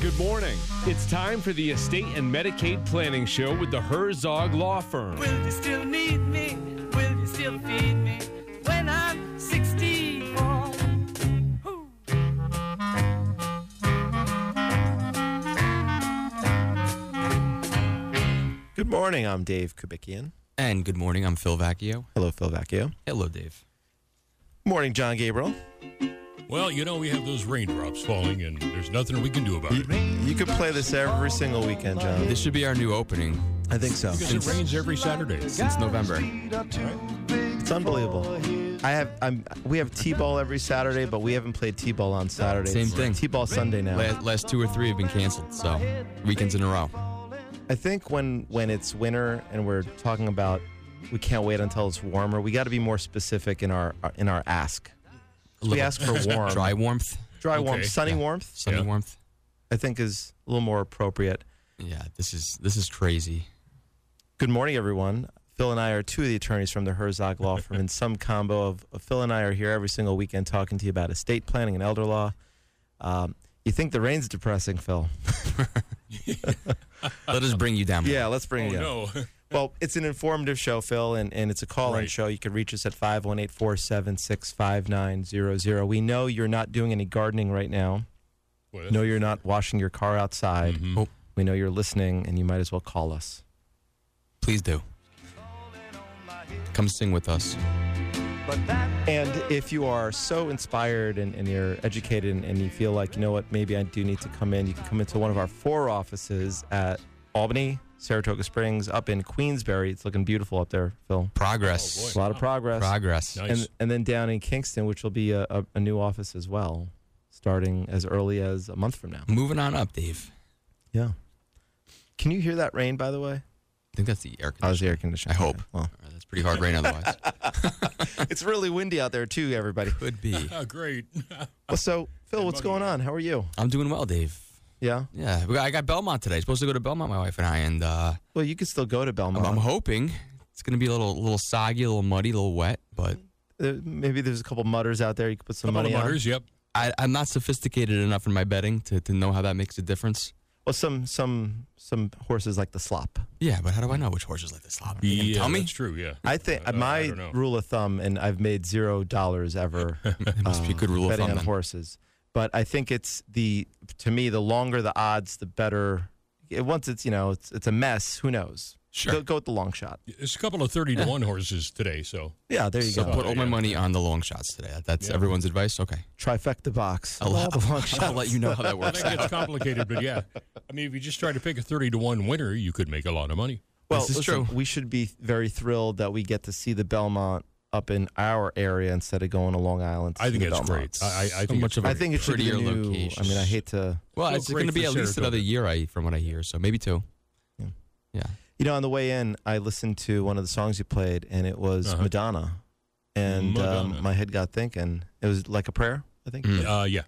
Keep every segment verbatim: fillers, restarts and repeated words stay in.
Good morning. It's time for the Estate and Medicaid Planning Show with the Herzog Law Firm. Will you still need me? Will you still feed me when I'm sixty-four? Ooh. Good morning. I'm Dave Kubikian. And good morning. I'm Phil Vacchio. Hello, Phil Vacchio. Hello, Dave. Morning, John Gabriel. Well, you know, we have those raindrops falling, and there's nothing we can do about You, it. you could play this every single weekend, John. This should be our new opening I think so. Because it rains every Saturday. since November. It's unbelievable. I have I'm we have T-ball every Saturday, but we haven't played T-ball on Saturday. Same It's thing. T-ball Sunday now. Last, last two or three have been canceled, so weekends in a row. I think when when it's winter and we're talking about we can't wait until it's warmer, we got to be more specific in our in our ask. A We little ask for warm, dry warmth, dry Okay. warmth, sunny Yeah. warmth. sunny Yeah. warmth. I think is a little more appropriate. Yeah, this is this is crazy. Good morning, everyone. Phil and I are two of the attorneys from the Herzog Law Firm, and some combo of, of Phil and I are here every single weekend talking to you about estate planning and elder law. Um, you think the rain's depressing, Phil? Let us bring you down. Yeah, let's bring Oh, it no. down. Well, it's an informative show, Phil, and, and it's a call-in Right. show. You can reach us at five one eight, four seven six, five nine zero zero. We know you're not doing any gardening right now. Well, We know you're not washing your car outside. Mhm. Oh. We know you're listening, and you might as well call us. Please do. Come sing with us. And if you are so inspired and, and you're educated and, and you feel like, you know what, maybe I do need to come in, you can come into one of our four offices at Albany, Saratoga Springs, up in Queensbury. It's looking beautiful up there, Phil. Progress. Oh, boy. A lot of progress. Progress. Nice. And, and then down in Kingston, which will be a, a, a new office as well, starting as early as a month from now. Moving on up, Dave. Yeah. Can you hear that rain, by the way? I think that's the air Oh, it's the conditioner. air conditioning. I hope. Well, Uh, That's pretty hard rain otherwise. it's really windy out there, too, everybody. Could be. Ah, great. Well, so, Phil, And what's muggy. going on? How are you? I'm doing well, Dave. Yeah? Yeah, we got- I got Belmont today. Supposed to go to Belmont, my wife and I, and uh, Well, you can still go to I'm, Belmont. I'm hoping it's going to be a little, little soggy, a little muddy, a little wet, but Uh, maybe there's a couple mutters out there you can put some Couple money of on. mutters, yep. I, I'm not sophisticated enough in my betting to, to know how that makes a difference. Well, some some some horses like the slop. Yeah, but how do I know which horses like this slop? You can Yeah, tell me? that's true, yeah. I think Uh, I my don't know. rule of thumb, and I've made zero dollars ever It must be a uh, good rule of betting thumb on then. horses. But I think it's the to me the longer the odds, the better. It, once it's you know it's it's a mess. Who knows? Sure. Go, go with the long shot. There's a couple of thirty to one horses today, so. Yeah, there you So go. put all my yeah. money on the long shots today. That's Yeah. everyone's advice? Okay. Trifecta box. I'll, All the long I'll shots. let you know how that I works think out. it's complicated, but yeah. I mean, if you just try to pick a thirty to one winner, you could make a lot of money. Well, This is listen, true. we should be very thrilled that we get to see the Belmont up in our area instead of going to Long Island. To I see think the it's great. Belmonts. I, I, I So think much it's of a I think it should be a prettier new. location. I mean, I hate to. Well, So it's great going to be for at least Saratoga. another year, I from what I hear. So maybe two. Yeah. Yeah. You know, on the way in, I listened to one of the songs you played, and it was Uh-huh. Madonna. And Madonna. Um, my head got thinking. It was like a prayer, I think. Mm. Uh, yeah.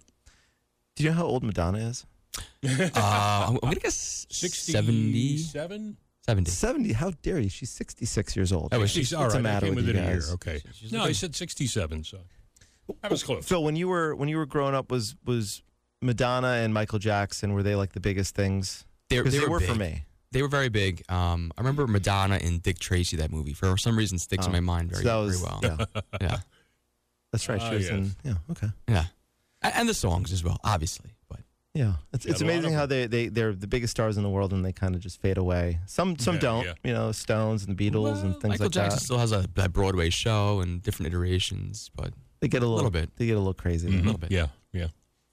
Do you know how old Madonna is? Uh, I'm, I'm going to guess seventy. sixty-seven? seventy. seventy. How dare you? She's sixty-six years old. Oh, is She's, she? all What's right, the I matter came with you within a year. guys? Okay. She's No, looking- I said sixty-seven, so that was close. Phil, when you were when you were growing up, was was Madonna and Michael Jackson, were they like the biggest things? They, Because they, they, were, were big. for me. They were very big. Um, I remember Madonna and Dick Tracy, that movie. For some reason, sticks Oh, in my mind very, so that was, very well. Yeah, Yeah. that's right. Ah, She was yes. in. Yeah, okay. Yeah. A- And the songs as well, obviously. But Yeah, it's, Yeah, it's a lot amazing of how them. they, they, they're the biggest stars in the world and they kind of just fade away. Some some Yeah, don't, yeah. you know, Stones and the Beatles Well, and things Michael like Jackson that. still has a, that Broadway show and different iterations, but They get a little, little bit. They get a little crazy. Mhm. little bit. Yeah, yeah.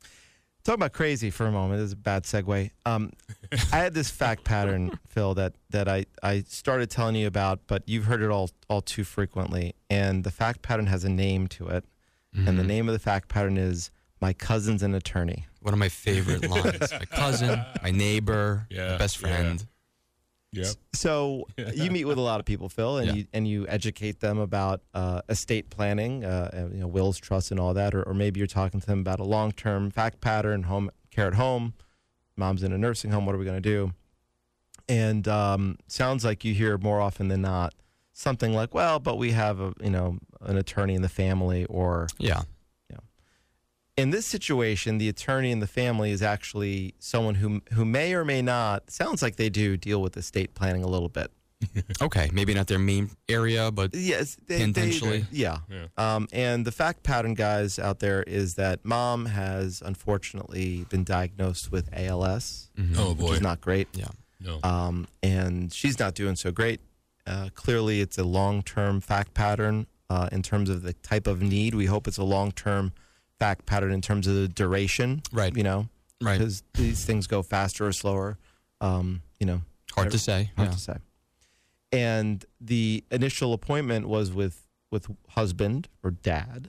Talk about crazy for a moment. This is a bad segue. Um, I had this fact pattern, Phil, that, that I, I started telling you about, but you've heard it all all too frequently. And the fact pattern has a name to it. And the Mhm. name of the fact pattern is My Cousin's an Attorney. One of my favorite lines. My cousin, my neighbor, Yeah, my best yeah. friend. Yeah. So you meet with a lot of people, Phil, and Yeah. you and you educate them about uh, estate planning, uh, uh, you know, wills, trusts, and all that, or, or maybe you're talking to them about a long-term fact pattern, home care at home, mom's in a nursing home. What are we going to do? And um, sounds like you hear more often than not something like, "Well, but we have a you know an attorney in the family," or Yeah. in this situation, the attorney in the family is actually someone who who may or may not, sounds like they do, deal with estate planning a little bit. Okay, maybe not their main area, but Yes, they, Tangentially. They, yeah. Yeah. Um, and the fact pattern, guys, out there is that mom has unfortunately been diagnosed with A L S, Oh, which boy. is not great. yeah. No. Um, and she's not doing so great. Uh, clearly, it's a long-term fact pattern uh, in terms of the type of need. We hope it's a long-term fact pattern in terms of the duration. Right. You know, Right. because these things go faster or slower. Um, you know, Hard to say. hard yeah. to say. And the initial appointment was with with husband or dad,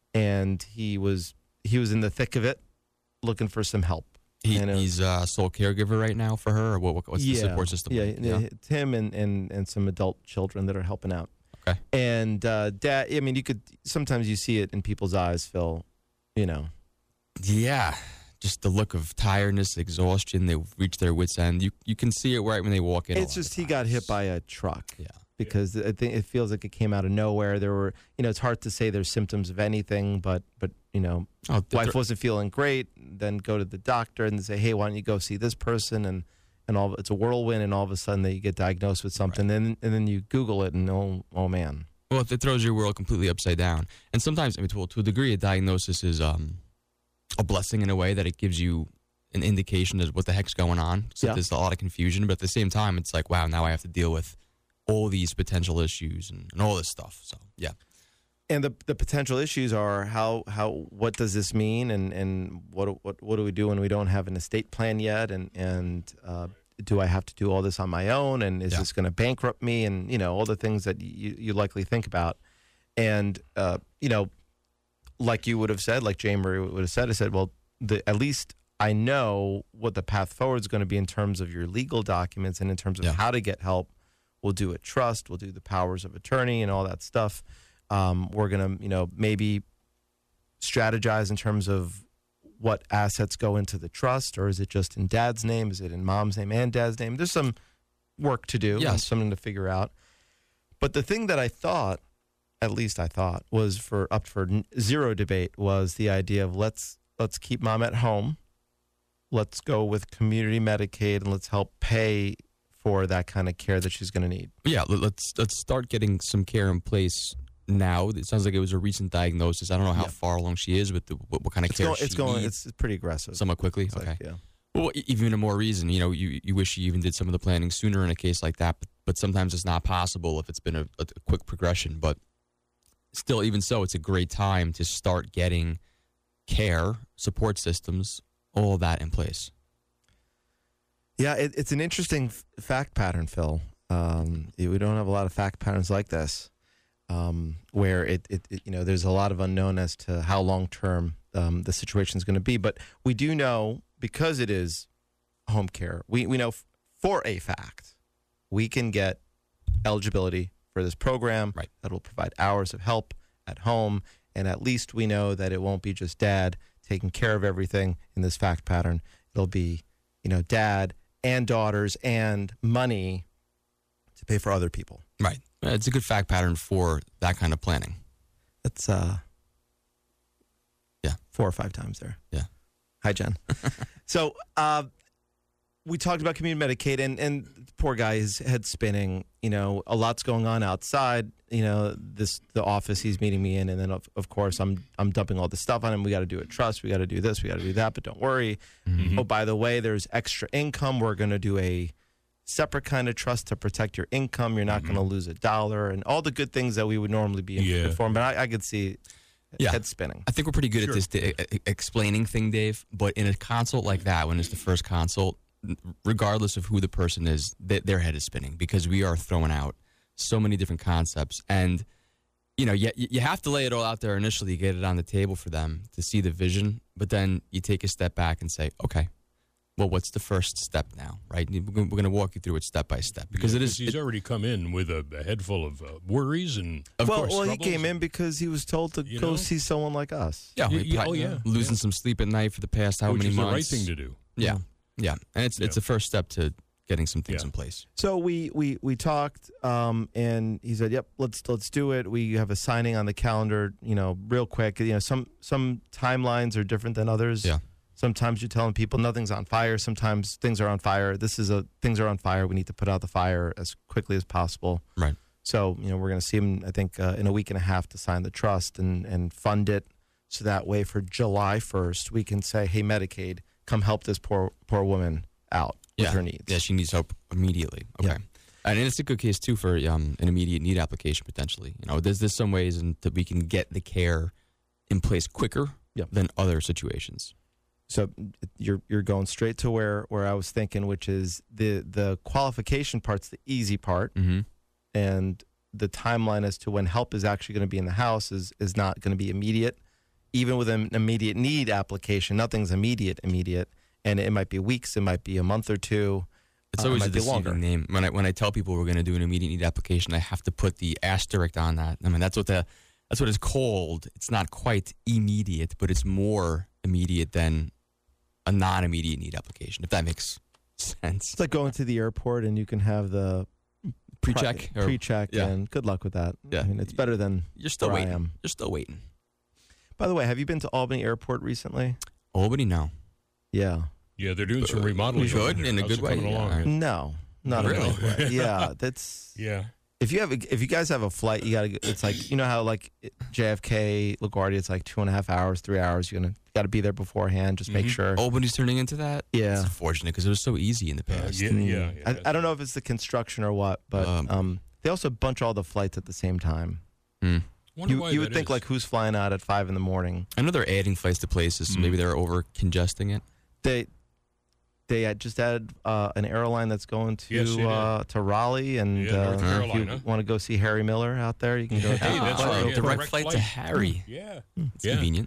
and he was he was in the thick of it, looking for some help. He, And, uh, he's a sole caregiver right now for her, or what, what's the support system? Yeah, like? yeah. It's him and, and, and some adult children that are helping out. Okay. And uh, dad, I mean, you could sometimes you see it in people's eyes, Phil. You know, Yeah. Just the look of tiredness, exhaustion. They've reached their wits' end. You you can see it right when they walk in. a it's lot of just he got times. hit by a truck. Yeah. Because I think it feels like it came out of nowhere. There were, you know, it's hard to say there's symptoms of anything, but but you know, Oh, th- wife wasn't feeling great. Then go to the doctor and say, hey, why don't you go see this person? And and all it's a whirlwind, and all of a sudden they get diagnosed with something. Then and then you Google it, and oh oh man. Well, it throws your world completely upside down. And sometimes, I mean, to, to a degree, a diagnosis is um, a blessing in a way that it gives you an indication of what the heck's going on. So Yeah. there's a lot of confusion, but at the same time, it's like, wow, now I have to deal with all these potential issues and, and all this stuff. So, yeah. And the the potential issues are how how what does this mean, and and what what what do we do when we don't have an estate plan yet, and and uh, do I have to do all this on my own, and is Yeah. this going to bankrupt me, and you know all the things that you you likely think about, and uh, you know, like you would have said, like Jay Marie would have said, I said, well, the at least I know what the path forward is going to be in terms of your legal documents and in terms of Yeah. how to get help. We'll do a trust, we'll do the powers of attorney and all that stuff. Um, we're going to, you know, maybe strategize in terms of what assets go into the trust, or is it just in dad's name? Is it in mom's name and dad's name? There's some work to do, and Yes. something to figure out. But the thing that I thought, at least I thought, was for up for n- zero debate was the idea of let's let's keep mom at home. Let's go with community Medicaid, and let's help pay for that kind of care that she's going to need. Yeah, let- let's let's start getting some care in place now. It sounds like it was a recent diagnosis. I don't know how Yeah. far along she is with the, what, what kind of It's care going. she It's going. needs. It's pretty aggressive. Somewhat quickly? It's like, Okay. yeah. Well, e- even a more reason, you know, you, you wish you even did some of the planning sooner in a case like that, but, but sometimes it's not possible if it's been a, a, a quick progression. But still, even so, it's a great time to start getting care, support systems, all of that in place. Yeah, it, it's an interesting f- fact pattern, Phil. Um, we don't have a lot of fact patterns like this, um, where it, it, it, you know, there's a lot of unknown as to how long term um, the situation is going to be. But we do know, because it is home care, we we know f- for a fact we can get eligibility for this program Right. that will provide hours of help at home, and at least we know that it won't be just dad taking care of everything in this fact pattern. It'll be, you know, dad and daughters and money to pay for other people. Right. Uh, It's a good fact pattern for that kind of planning. That's uh, Yeah. four or five times there. Yeah. Hi, Jen. so uh, we talked about community Medicaid, and and the poor guy, his head spinning. You know, a lot's going on outside. You know, this the office he's meeting me in, and then of, of course I'm I'm dumping all this stuff on him. We got to do a trust. We got to do this. We got to do that. But don't worry. Mm-hmm. Oh, by the way, there's extra income. We're going to do a separate kind of trust to protect your income. You're not going to lose a dollar, and all the good things that we would normally be Yeah. informed. But I, I could see Yeah. head spinning. I think we're pretty good Sure. at this di- e- explaining thing, Dave. But in a consult like that, when it's the first consult, n- regardless of who the person is, th- their head is spinning because we are throwing out so many different concepts. And, you know, you, you have to lay it all out there initially, get it on the table for them to see the vision. But then you take a step back and say, okay, well, what's the first step now, right? We're going to walk you through it step by step because Yeah, it is. 'cause he's it- already come in with a, a head full of uh, worries and of well, course. well, he troubles came in and- because he was told to You go know? see someone like us. yeah, Y- we y- probably- oh, yeah, losing yeah. some sleep at night for the past how which many is the months. right thing to do. Yeah, yeah, and it's it's Yeah. the first step to getting some things Yeah. in place. So we we we talked, um, and he said, "Yep, let's let's do it." We have a signing on the calendar, you know, real quick. You know, some some timelines are different than others. Yeah. Sometimes you're telling people nothing's on fire. Sometimes things are on fire. This is a things are on fire. We need to put out the fire as quickly as possible. Right. So you know, we're going to see him, I think, uh, in a week and a half to sign the trust and and fund it. So that way, for July first, we can say, "Hey, Medicaid, come help this poor poor woman out with Yeah. her needs." Yeah, she needs help immediately. Okay. Yeah. And it's a good case, too, for um, an immediate need application, potentially. You know, there's, there's some ways in, that we can get the care in place quicker Yeah. than other situations. So you're you're going straight to where, where I was thinking, which is the the qualification part's the easy part, Mm-hmm. and the timeline as to when help is actually going to be in the house is is not going to be immediate. Even with an immediate need application, nothing's immediate immediate, and it might be weeks, it might be a month or two. It's uh, always it a might be longer. deceiving name. When I when I tell people we're going to do an immediate need application, I have to put the asterisk on that. I mean, that's what the that's what it's called. It's not quite immediate, but it's more immediate than a non-immediate need application, if that makes sense. It's like going to the airport and you can have the Pre-check? pri- or- pre-check, yeah. and good luck with that. Yeah. I mean, it's better than You're still where I waiting. am. You're still waiting. By the way, have you been to Albany Airport recently? Albany, no. Yeah. Yeah, they're doing some remodeling. Good, over there. in a How's good it way, coming along? yeah. No, not Really? a good way. Yeah, that's Yeah. if you have a, if you guys have a flight, you gotta. It's like you know how like J F K LaGuardia, it's like two and a half hours, three hours. You're gonna got to be there beforehand. Just make Mhm. sure. Albany's turning into that? Yeah. It's unfortunate because it was so easy in the Uh, past. yeah, Mm. yeah. yeah I, I don't know if it's the construction or what, but Um, um, they also bunch all the flights at the same time. Hmm. Wonder You why you that would think is. like who's flying out at five in the morning? I know they're adding flights to places, so Mm. maybe they're over congesting it. They they had just added uh, an airline that's going to Yes, they did. uh, to Raleigh, and Yeah, North uh, if Carolina. you want to go see Harry Miller out there, you can go. Hey, to that's fly right. real Yeah, quick. direct flight to Harry. Yeah. It's Yeah. convenient.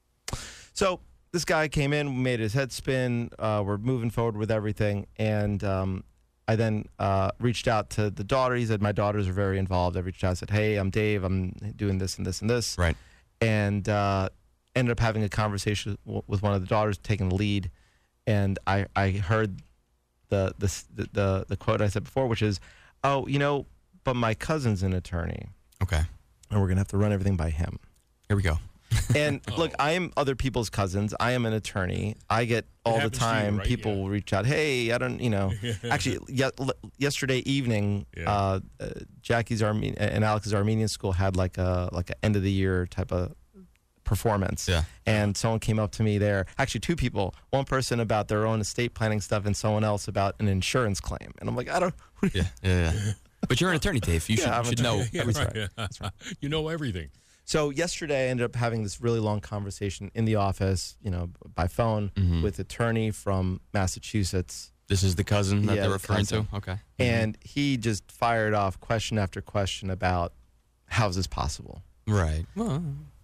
So this guy came in, made his head spin. Uh, we're moving forward with everything, and um, I then uh, reached out to the daughter. He said my daughters are very involved. I reached out, said, "Hey, I'm Dave. I'm doing this and this and this." Right. And uh, ended up having a conversation w- with one of the daughters, taking the lead, and I I heard the the the the, the quote I said before, which is, "Oh, you know, but my cousin's an attorney, Okay. and we're gonna have to run everything by him." Here we go. And look, I am other people's cousins. I am an attorney. I get all the happens to you, time. right? People Yeah. will reach out. Hey, I don't, you know. Actually, ye- l- yesterday evening, Yeah. uh, uh, Jackie's Arme- and Alex's Armenian school had like a like an end of the year type of performance. Yeah. And someone came up to me there. Actually, two people. One person about their own estate planning stuff, and someone else about an insurance claim. And I'm like, I don't. Yeah, yeah, yeah. But you're an attorney, Dave. You Yeah, I'm should, an should know. Yeah, everything. right. You know everything. So yesterday, I ended up having this really long conversation in the office, you know, by phone Mhm. with attorney from Massachusetts, This is the cousin that Yeah, they're the referring cousin. to? Okay. and he just fired off question after question about how's this possible? Right. Well,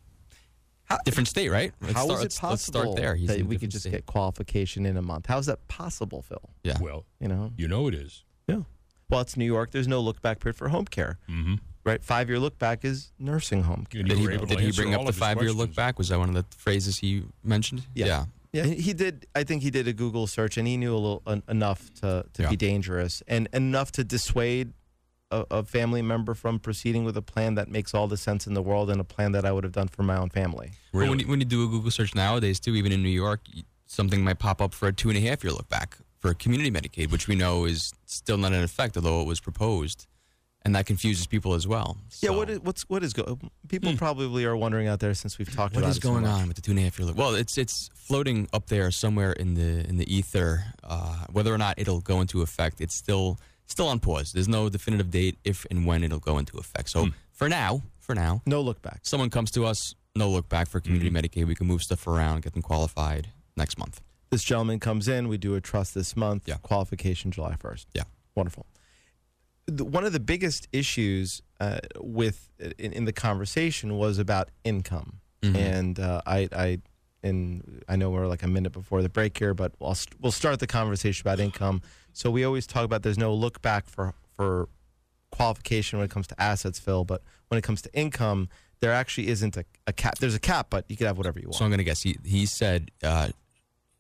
How, different state, right? Let's how start, is it let's, possible let's start there. He's that in a we could different just state. get qualification in a month? How's that possible, Phil? Yeah. Well, You know, you know it is. yeah. Well, it's New York. There's no look back period for home care, Mm-hmm. right? Five year look back is nursing home care. And Did you he, were able did to he answer bring all up the of his five-year look questions. back? Was that one of the phrases he mentioned? Yeah. Yeah, he he did. I think he did a Google search, and he knew a little en- enough to, to Yeah. be dangerous, and enough to dissuade a, a family member from proceeding with a plan that makes all the sense in the world, and a plan that I would have done for my own family. Well, when, you, when you do a Google search nowadays, too, even in New York, y- something might pop up for a two and a half year look back for community Medicaid, which we know is still not in effect, although it was proposed, and that confuses people as well. Yeah, So, what is what's what is go- people probably are wondering out there since we've talked what about is it so going much. on with the two and a half year look? Well, it's it's floating up there somewhere in the in the ether. Uh, whether or not it'll go into effect, it's still still on pause. There's no definitive date if and when it'll go into effect. So for now, for now, No look back. someone comes to us, no look back for community Medicaid. We can move stuff around, get them qualified next month. This gentleman comes in. We do a trust this month. Yeah. Qualification July first. Yeah. Wonderful. The, one of the biggest issues uh, with in, in the conversation was about income, Mhm. and uh, I, I, and I know we're like a minute before the break here, but we'll st- we'll start the conversation about income. So we always talk about there's no look back for for qualification when it comes to assets, Phil, but when it comes to income, there actually isn't a, a cap. There's a cap, but you can have whatever you want. So I'm going to guess he he said uh,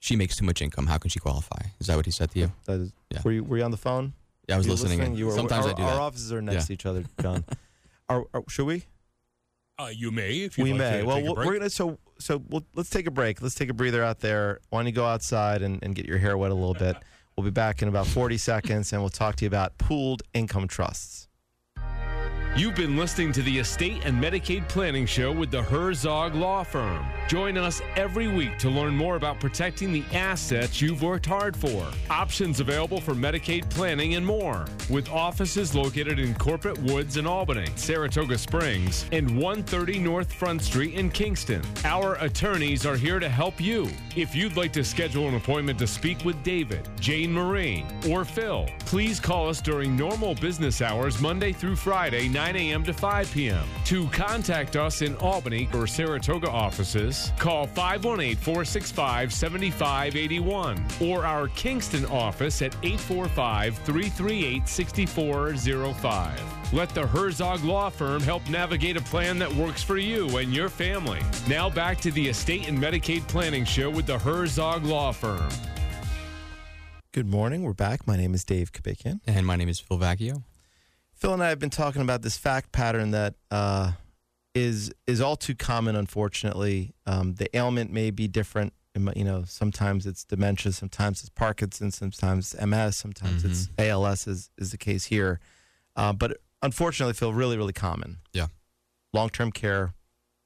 she makes too much income. How can she qualify? Is that what he said to you? That is, Yeah. Were you were you on the phone? Yeah, I was You were listening. and You were, Sometimes our, I do our that. offices are next Yeah. to each other, John. are, are, should we? Uh, you may, if you We like may. to Well, take a we're break. we're gonna so so we'll, let's take a break. Let's take a breather out there. Why don't you go outside and, and get your hair wet a little bit? We'll be back in about forty seconds, and we'll talk to you about pooled income trusts. You've been listening to the Estate and Medicaid Planning Show with the Herzog Law Firm. Join us every week to learn more about protecting the assets you've worked hard for. Options available for Medicaid planning and more. With offices located in Corporate Woods in Albany, Saratoga Springs, and one thirty North Front Street in Kingston. Our attorneys are here to help you. If you'd like to schedule an appointment to speak with David, Jane Marie, or Phil, please call us during normal business hours Monday through Friday, nine a.m. to five p.m. To contact us in Albany or Saratoga offices, call five one eight, four six five, seven five eight one or our Kingston office at eight four five, three three eight, six four zero five. Let the Herzog Law Firm help navigate a plan that works for you and your family. Now back to the Estate and Medicaid Planning Show with the Herzog Law Firm. Good morning. We're back. My name is Dave Kabikian. And my name is Phil Vacchio. Phil and I have been talking about this fact pattern that uh, is is all too common, unfortunately. Um, the ailment may be different. You know, sometimes it's dementia, sometimes it's Parkinson's, sometimes it's M S, sometimes Mhm. it's A L S, is, is the case here. Uh, but unfortunately, Phil, really, really common. Yeah. Long-term care,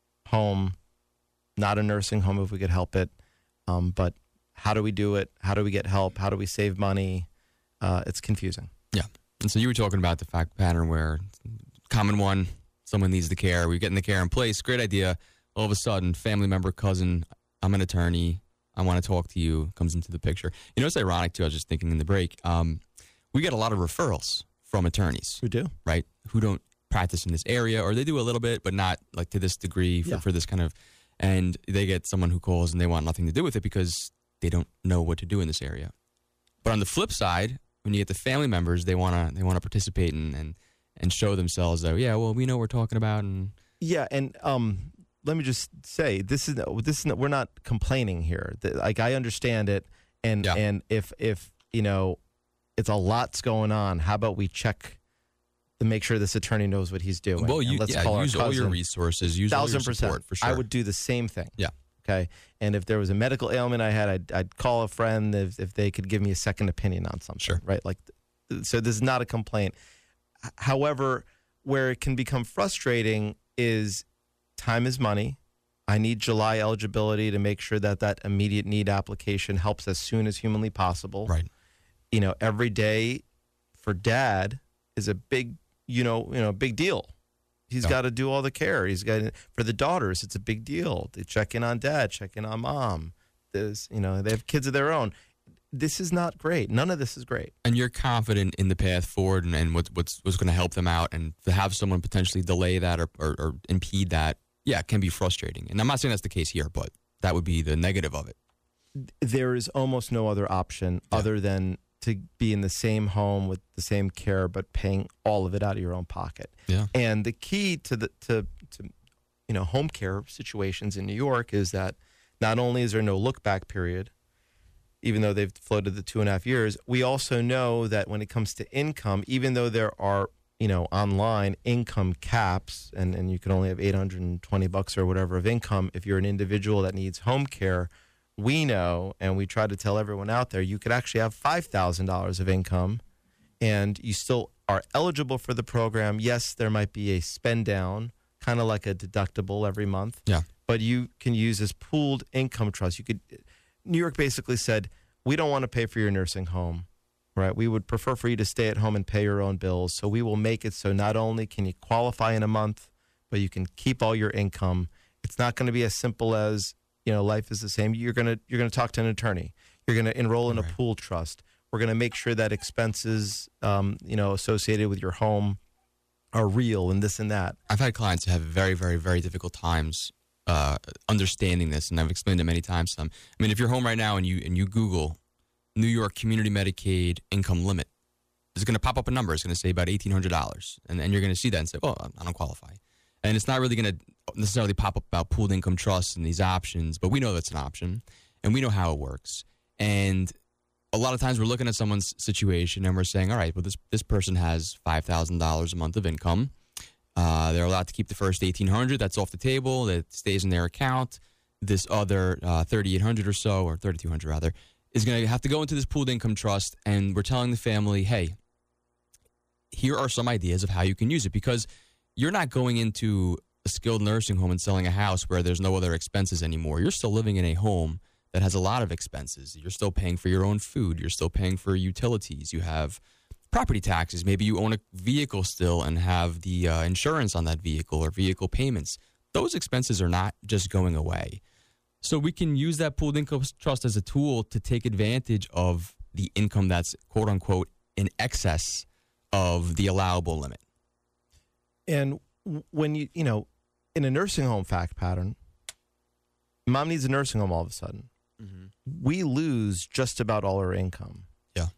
home, not a nursing home if we could help it. Um, but how do we do it? How do we get help? How do we save money? Uh, it's confusing. Yeah. And so you were talking about the fact pattern where common one, someone needs the care. We're getting the care in place. Great idea. All of a sudden, family member, cousin, I'm an attorney. I want to talk to you, comes into the picture. You know, it's ironic, too. I was just thinking in the break. Um, we get a lot of referrals from attorneys, We do. right, who don't practice in this area, or they do a little bit, but not like to this degree for, Yeah. for this kind of, and they get someone who calls and they want nothing to do with it because they don't know what to do in this area. But on the flip side, when you get the family members, they want to they want to participate and, and and show themselves that, yeah, well, we know what we're talking about. And Yeah, and um, let me just say, this is this is not, we're not complaining here. The- Like I understand it, and Yeah. and if if you know, it's a lot's going on. How about we check to make sure this attorney knows what he's doing? well, And you let's yeah, call our use all your cousin. resources, use all your Thousand support percent for sure. I would do the same thing. Yeah. Okay. And if there was a medical ailment I had, I'd, I'd call a friend if, if they could give me a second opinion on something. Sure. Right. Like, so this is not a complaint. H- However, where it can become frustrating is time is money. I need July eligibility to make sure that that immediate need application helps as soon as humanly possible. Right. You know, every day for dad is a big, you know, you know, big deal. He's Yeah. got to do all the care. He's got for the daughters. It's a big deal. They check in on dad, check in on mom. There's, you know, they have kids of their own. This is not great. None of this is great. And you're confident in the path forward and, and what, what's what's going to help them out, and to have someone potentially delay that or, or, or impede that, yeah, it can be frustrating. And I'm not saying that's the case here, but that would be the negative of it. There is almost no other option Yeah. other than to be in the same home with the same care, but paying all of it out of your own pocket. Yeah. And the key to the to to you know home care situations in New York is that not only is there no look back period, even though they've floated the two and a half years, we also know that when it comes to income, even though there are you know online income caps, and and you can only have eight hundred twenty bucks or whatever of income if you're an individual that needs home care. We know, and we try to tell everyone out there, you could actually have five thousand dollars of income and you still are eligible for the program. Yes, there might be a spend down, kind of like a deductible every month. Yeah. But you can use this pooled income trust. You could, New York basically said, we don't want to pay for your nursing home, right? We would prefer for you to stay at home and pay your own bills. So we will make it so not only can you qualify in a month, but you can keep all your income. It's not going to be as simple as, you know, life is the same. You're gonna you're gonna talk to an attorney. You're gonna enroll in a Right. pool trust. We're gonna make sure that expenses, um, you know, associated with your home are real and this and that. I've had clients who have very, very, very difficult times uh, understanding this, and I've explained it many times to them. I mean, if you're home right now and you and you Google New York Community Medicaid income limit, it's going to pop up a number. It's going to say about eighteen hundred dollars, and, and you're going to see that and say, "Oh, I don't qualify." And it's not really going to necessarily pop up about pooled income trusts and these options, but we know that's an option. and we know how it works. And a lot of times we're looking at someone's situation and we're saying, all right, well, this, this person has five thousand dollars a month of income. Uh, they're allowed to keep the first eighteen hundred dollars. That's off the table. That stays in their account. This other uh, thirty-eight hundred dollars or so, or thirty-two hundred dollars rather, is going to have to go into this pooled income trust. And we're telling the family, hey, here are some ideas of how you can use it, because you're not going into a skilled nursing home and selling a house where there's no other expenses anymore. You're still living in a home that has a lot of expenses. You're still paying for your own food. You're still paying for utilities. You have property taxes. Maybe you own a vehicle still and have the uh, insurance on that vehicle or vehicle payments. Those expenses are not just going away. So we can use that pooled income trust as a tool to take advantage of the income that's, quote unquote, in excess of the allowable limit. And when you, you know, in a nursing home fact pattern, mom needs a nursing home all of a sudden. Mm-hmm. We lose just about all our income. Yeah.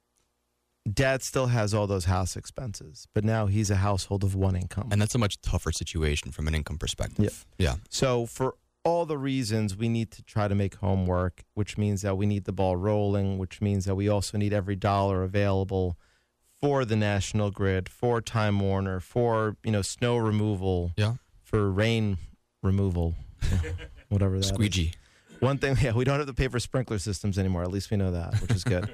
Dad still has all those house expenses, but now he's a household of one income. And that's a much tougher situation from an income perspective. Yeah. Yeah. So for all the reasons, we need to try to make home work, which means that we need the ball rolling, which means that we also need every dollar available for the National Grid, for Time Warner, for, you know, snow removal, Yeah. for rain removal, whatever that Squeegee. is. One thing, yeah, we don't have to pay for sprinkler systems anymore. At least we know that, which is good.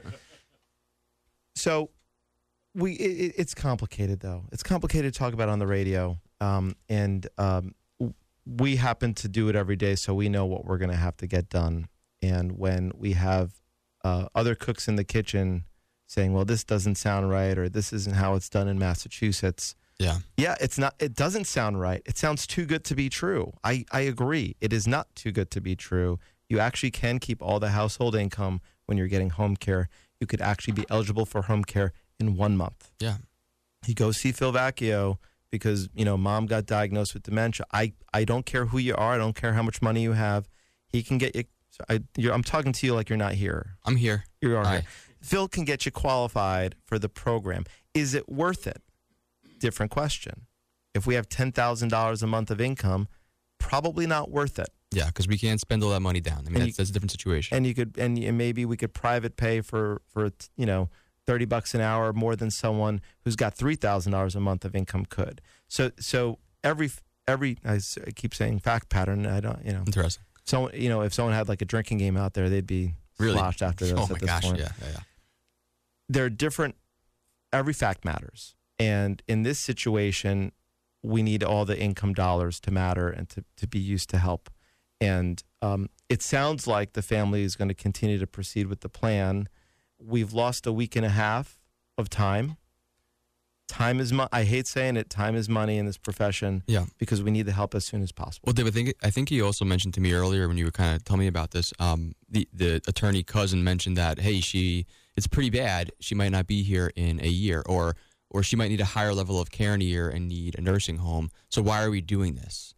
So we it, it's complicated, though. It's complicated to talk about on the radio, um, and um, we happen to do it every day, so we know what we're going to have to get done. And when we have uh, other cooks in the kitchen saying, well, this doesn't sound right, or this isn't how it's done in Massachusetts. Yeah. Yeah, it's not. It doesn't sound right. It sounds too good to be true. I, I agree. It is not too good to be true. You actually can keep all the household income when you're getting home care. You could actually be eligible for home care in one month. Yeah. You go see Phil Vacchio because, you know, mom got diagnosed with dementia. I, I don't care who you are. I don't care how much money you have. He can get you. I, you're, I'm talking to you like you're not here. I'm here. You are Hi. here. Phil can get you qualified for the program. Is it worth it? Different question. If we have ten thousand dollars a month of income, probably not worth it. Yeah, because we can't spend all that money down. I mean, And that's, you- that's a different situation. And you could, and, and maybe we could private pay for, for you know, thirty bucks an hour more than someone who's got three thousand dollars a month of income could. So, so every, every, I s- I keep saying fact pattern. I don't, you know, Interesting. so, you know, if someone had like a drinking game out there, they'd be Really? sloshed after this Oh at my this gosh. point. Yeah, yeah, yeah. They're different. Every fact matters. And in this situation, we need all the income dollars to matter and to, to be used to help. And um, it sounds like the family is going to continue to proceed with the plan. We've lost a week and a half of time. Time is money. I hate saying it. Time is money in this profession. Yeah. Because we need the help as soon as possible. Well, Dave, I think I think you also mentioned to me earlier when you were kind of telling me about this. Um, the the attorney cousin mentioned that hey, she it's pretty bad. She might not be here in a year, or or she might need a higher level of care in a year and need a nursing home. So why are we doing this?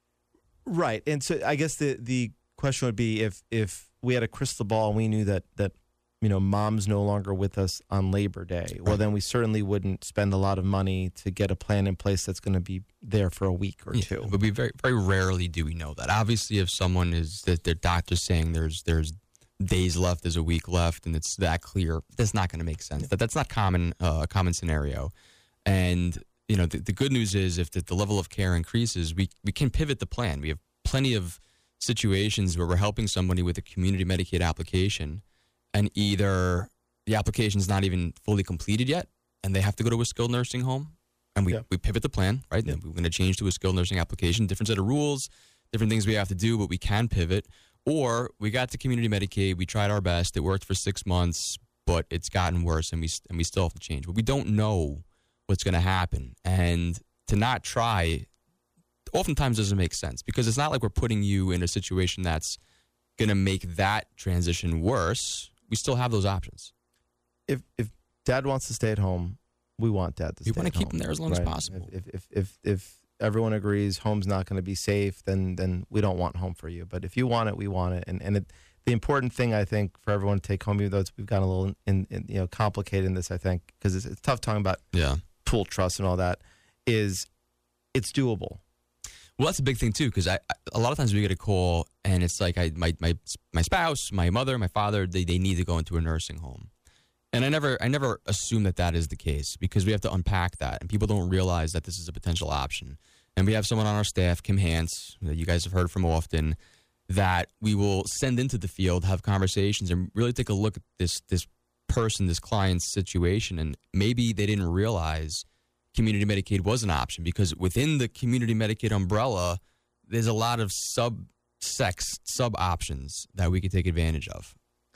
Right. And so I guess the, the question would be if if we had a crystal ball and we knew that, that you know, mom's no longer with us on Labor Day, well, then we certainly wouldn't spend a lot of money to get a plan in place that's going to be there for a week or Yeah, two. but we very very rarely do we know that. Obviously, if someone is that their doctor's saying there's there's days left, there's a week left, and it's that clear, that's not going to make sense. That that's not common uh, a common scenario. And you know, the, the good news is if the, the level of care increases, we we can pivot the plan. We have plenty of situations where we're helping somebody with a community Medicaid application, and either the application is not even fully completed yet, and they have to go to a skilled nursing home, and we, Yeah. we pivot the plan, right? Yeah. And we're going to change to a skilled nursing application, different set of rules, different things we have to do, but we can pivot. Or we got to community Medicaid, we tried our best, it worked for six months, but it's gotten worse, and we and we still have to change. But we don't know what's going to happen, and to not try oftentimes doesn't make sense, because it's not like we're putting you in a situation that's going to make that transition worse. We still have those options. If if dad wants to stay at home, we want dad to We stay wanna at keep home, him there as long as right? possible. If, if, if, if everyone agrees home's not going to be safe, then then we don't want home for you. But if you want it, we want it. And and it, the important thing, I think, for everyone to take home, even though it's, we've gotten a little in, in, you know complicated in this, I think, because it's, it's tough talking about Yeah. pool trust and all that, is it's doable. Well, that's a big thing too, because I, I a lot of times we get a call and it's like I my my my spouse, my mother, my father, they they need to go into a nursing home, and I never I never assume that that is the case because we have to unpack that, and people don't realize that this is a potential option. And we have someone on our staff, Kim Hance, that you guys have heard from often, that we will send into the field, have conversations, and really take a look at this this person, this client's situation, and maybe they didn't realize community Medicaid was an option because within the community Medicaid umbrella, there's a lot of sub-sex, sub-options that we could take advantage of.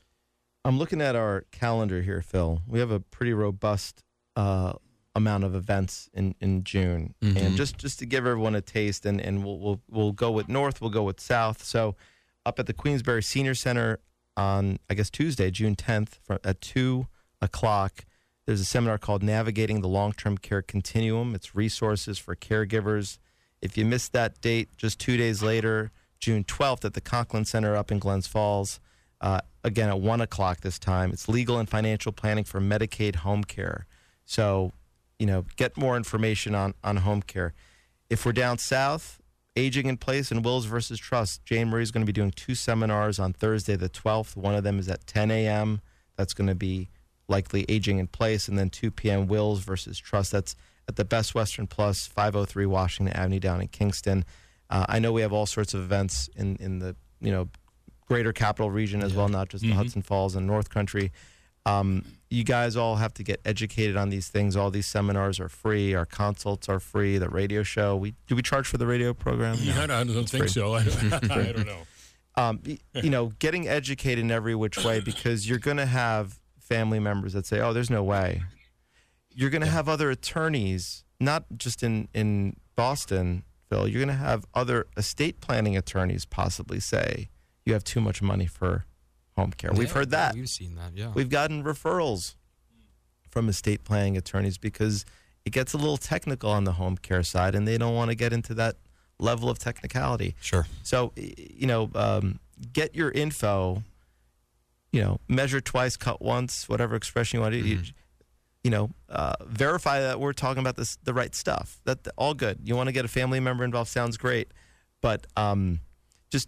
I'm looking at our calendar here, Phil. We have a pretty robust uh, amount of events in, in June. Mm-hmm. And just, just to give everyone a taste, and, and we'll, we'll we'll go with North, we'll go with South. So up at the Queensbury Senior Center on, I guess, Tuesday, June tenth, from, at two o'clock, there's a seminar called Navigating the Long-Term Care Continuum. It's resources for caregivers. If you missed that date, just two days later, June twelfth at the Conklin Center up in Glens Falls, uh, again at one o'clock this time. It's legal and financial planning for Medicaid home care. So, you know, get more information on, on home care. If we're down south, Aging in Place and Wills versus Trust. Jane Marie is going to be doing two seminars on Thursday the twelfth. One of them is at ten a.m. That's going to be likely Aging in Place, and then two p.m. Wills versus Trust. That's at the Best Western Plus, five oh three Washington Avenue down in Kingston. Uh, I know we have all sorts of events in, in the, you know, greater capital region as yeah. well, not just mm-hmm. the Hudson Falls and North Country. Um, you guys all have to get educated on these things. All these seminars are free. Our consults are free. The radio show. We do we charge for the radio program? No, I don't, I don't think free. so. I don't, I don't know. Um, you know, getting educated in every which way, because you're going to have family members that say, "Oh, there's no way." You're going to yeah. have other attorneys, not just in in Boston, Phil. You're going to have other estate planning attorneys possibly say you have too much money for home care. Yeah, we've heard that. We've seen that, yeah. We've gotten referrals from estate planning attorneys because it gets a little technical on the home care side, and they don't want to get into that level of technicality. Sure. So, you know, um, get your info, you know, measure twice, cut once, whatever expression you want to mm-hmm. you, you know, uh, verify that we're talking about this the right stuff. That all good. You want to get a family member involved, sounds great. But um, just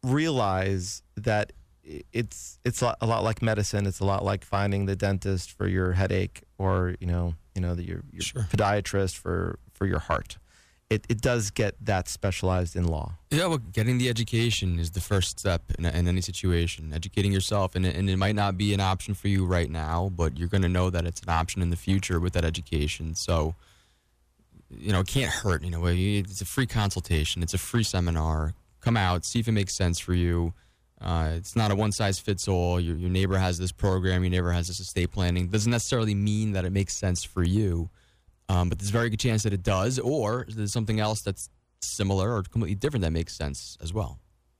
realize that it's it's a lot like medicine. It's a lot like finding the dentist for your headache, or you know, you know, the, your, your sure. podiatrist for, for your heart. It it does get that specialized in law. Yeah, well, getting the education is the first step in, in any situation. Educating yourself, and it, and it might not be an option for you right now, but you're going to know that it's an option in the future with that education. So, you know, it can't hurt. You know, it's a free consultation. It's a free seminar. Come out, see if it makes sense for you. Uh, it's not a one-size-fits-all. Your, your neighbor has this program. Your neighbor has this estate planning. Doesn't necessarily mean that it makes sense for you, um, but there's a very good chance that it does, or there's something else that's similar or completely different that makes sense as well.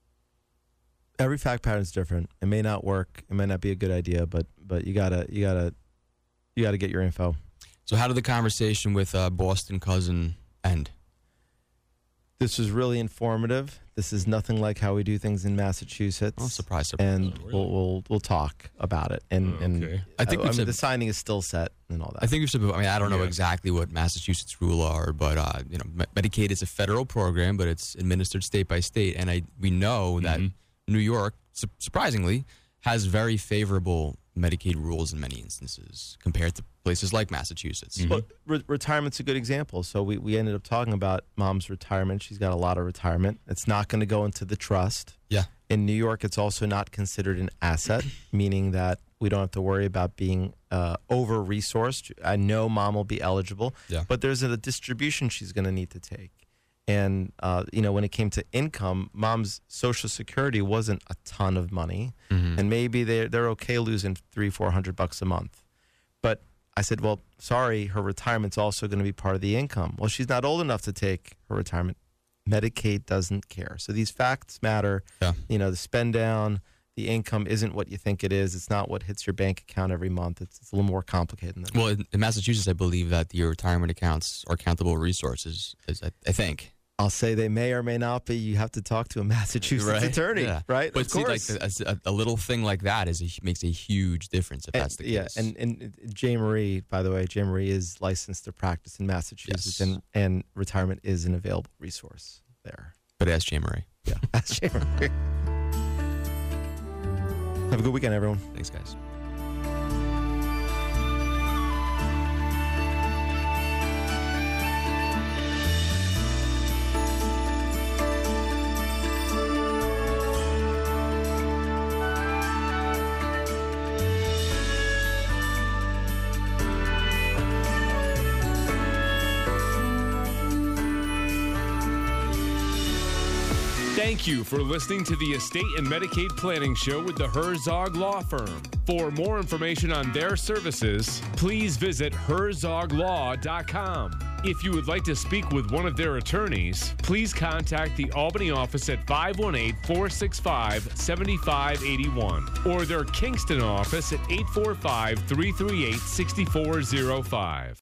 Every fact pattern is different. It may not work. It may not be a good idea, but but you gotta you gotta you gotta get your info. So how did the conversation with uh, Boston cousin end? This was really informative. This is nothing like how we do things in Massachusetts. Oh, surprise, surprise. And oh, really? we'll, we'll we'll talk about it. And, oh, and okay. I think I, I mean, said, the signing is still set and all that. I think we've said, I mean, I don't know Yeah. exactly what Massachusetts rule are, but uh, you know, Medicaid is a federal program, but it's administered state by state, and I we know that Mm-hmm. New York, su- surprisingly, has very favorable Medicaid rules in many instances compared to places like Massachusetts. Mhm. Well, re- retirement's a good example. So we, we ended up talking about mom's retirement. She's got a lot of retirement. It's not going to go into the trust. Yeah. In New York, it's also not considered an asset, meaning that we don't have to worry about being uh, over-resourced. I know mom will be eligible, Yeah. but there's a distribution she's going to need to take. And, uh, you know, when it came to income, mom's Social Security wasn't a ton of money. Mhm. And maybe they're, they're okay losing three, four hundred bucks a month. But I said, well, sorry, her retirement's also going to be part of the income. Well, she's not old enough to take her retirement. Medicaid doesn't care. So these facts matter. Yeah. You know, the spend down, the income isn't what you think it is. It's not what hits your bank account every month. It's, it's a little more complicated than that. Well, in, in Massachusetts, I believe that your retirement accounts are countable resources, is, I, I think. I'll say they may or may not be. You have to talk to a Massachusetts Right? attorney, Yeah. right? But of see, course. like a, a, a little thing like that is a, makes a huge difference if And- that's the yeah, case. and, and Jay Marie, by the way, Jay Marie is licensed to practice in Massachusetts, Yes. and, and retirement is an available resource. there. But ask Jay Murray. Yeah. Ask Jay Murray. Have a good weekend, everyone. Thanks, guys. Thank you for listening to the Estate and Medicaid Planning Show with the Herzog Law Firm. For more information on their services, please visit herzog law dot com. If you would like to speak with one of their attorneys, please contact the Albany office at five one eight, four six five, seven five eight one or their Kingston office at eight four five, three three eight, six four zero five.